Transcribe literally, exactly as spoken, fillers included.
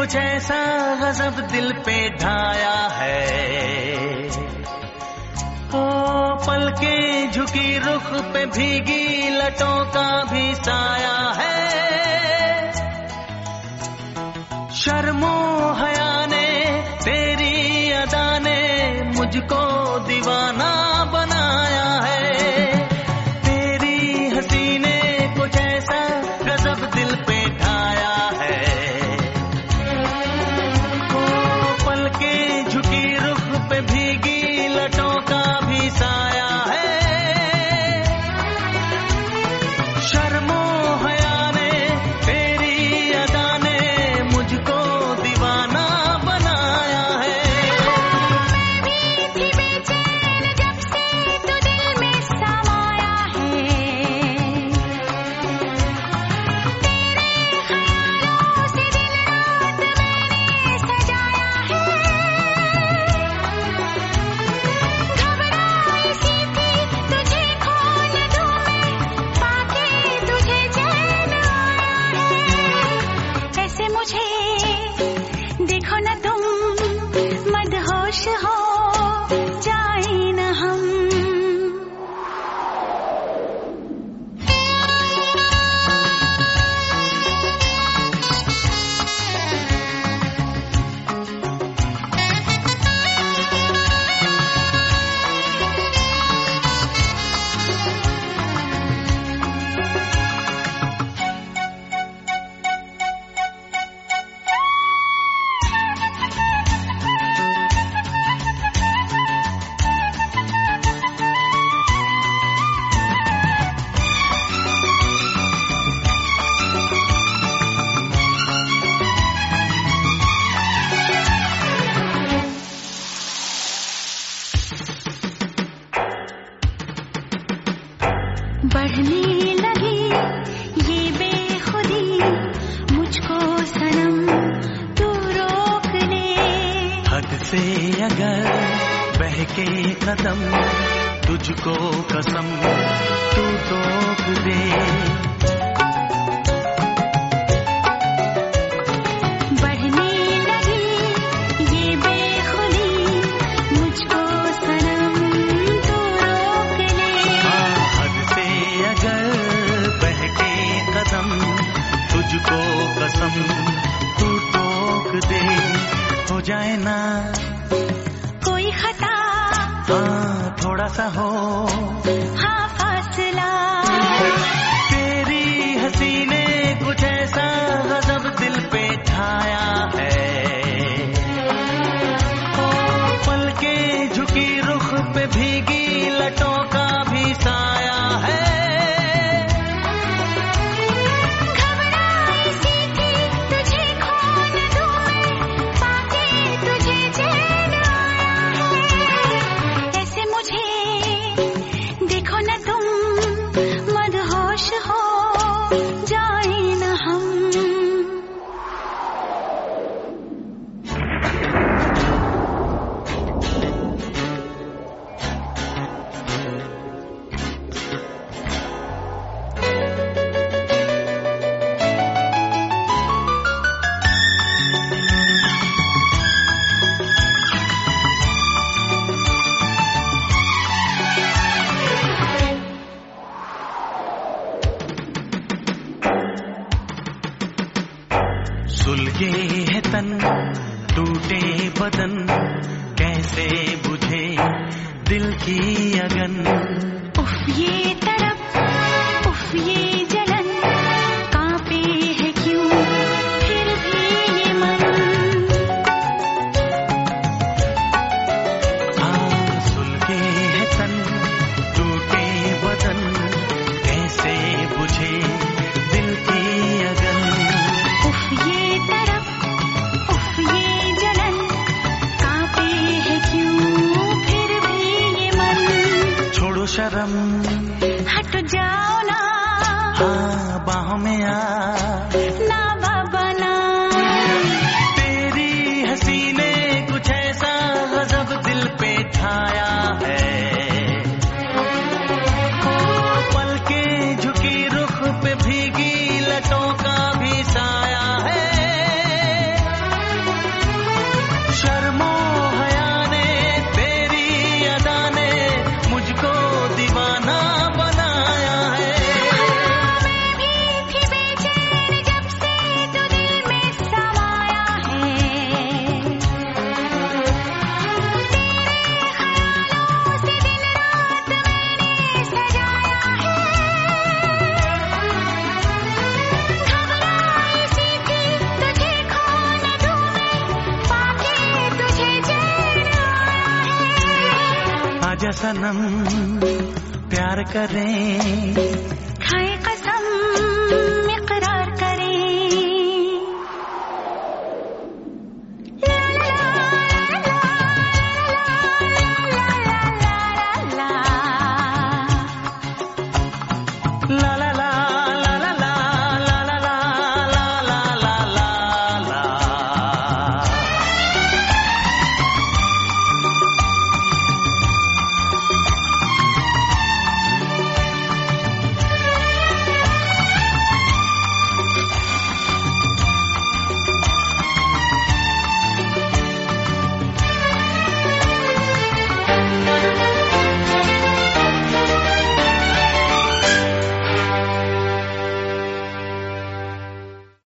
कुछ ऐसा गजब दिल पे ढाया है। ओ पलके झुकी रुख पे भीगी लटों का भी साया है। शर्मो हया ने तेरी अदा ने मुझको दीवाना बनाया है। तेरी हंसी ने कुछ ऐसा गजब दिल पे ढाया है। ओ पलके झुकी रुख पे भीगी लटों का भी साया है। शर्मो हया ने तेरी अदा ने मुझको दीवाना बनाया है। मैं भी थी बेचैन जब से तू दिल में समाया है। तेरे ख्यालों से दिन रात मैंने सजाया है। घबराई सी थी तुझे खो न दूं मैं, पाके तुझे चैन आया है। ऐसे मुझे देखो न तुम मदहोश हो जाए न हम। बढ़ने लगी ये बेखुदी मुझको सनम तू रोक ले। हद से अगर बहके कदम तुझको कसम तू रोक दे। बढ़ने लगी ये बेखुदी मुझको सनम तू रोक ले। हाँ, हद से अगर बहके कदम तुझको कसम तू रोक दे। हो जाए ना कोई खता हाँ थोड़ा सा हो हाँ फासला। तेरी हंसी ने कुछ ऐसा गजब दिल पे ढाया है। ओ पलके झुकी रुख पे भीगी लटों का भी साया है। घबराई सी थी तुझे खो न दूं मैं, पाके तुझे चैन आया है। ऐसे मुझे देखो न तुम मदहोश हो जाए न हम। सुलगे है तन टूटे बदन कैसे बुझे दिल की अगन। उफ ये तड़प उफ ये जलन कांपे है क्यों फिर भी ये मन। हाँ सुलगे है तन टूटे बदन कैसे बुझे दिल की अगन। उफ ये तड़प उफ ये जलन कांपे है क्यों फिर भी ये मन। छोड़ो शर्म हट जाओ ना हाँ बाहों में आ। ना बाबा ना। तेरी हंसी ने कुछ ऐसा गजब दिल पे ढाया है। ओ पलके झुकी रुख पे भीगी लटों का भी साया है। आजा सनम प्यार करें,